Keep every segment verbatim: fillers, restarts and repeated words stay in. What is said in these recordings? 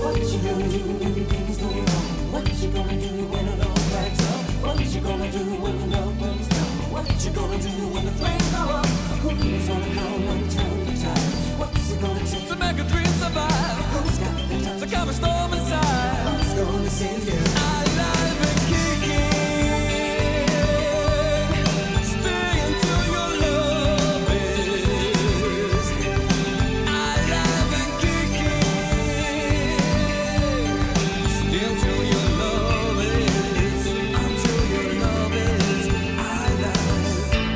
What you gonna do when things go wrong? What you gonna do when it all cracks up? What you gonna do when the love burns down? What you gonna do when the flames go up? Who's gonna come and turn the tide? What's it gonna take to make a dream survive? Who's got the touch to calm a storm inside? Who's gonna save you? Alive and kicking, stay until your love is. Alive and kicking, stay until your love is. Until your love is alive.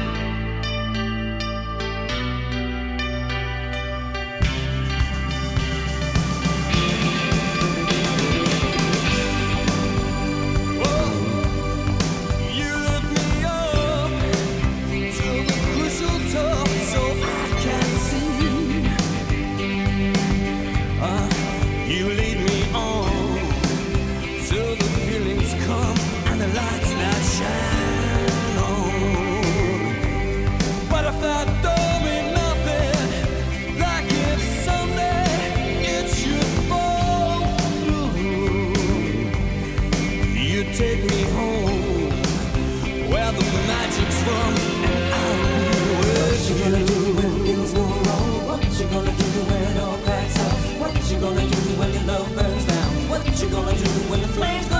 You lift me up to the crystal top so I can see. Uh, you lead me on till the feelings come and the lights that shine on. But if that don't mean nothing, like if someday it should fall through, you take me home where the magic's from, and I What you will. gonna do when things go wrong? What you gonna do when it all cracks up? What you gonna do when your love burns down? What you gonna do when the flames go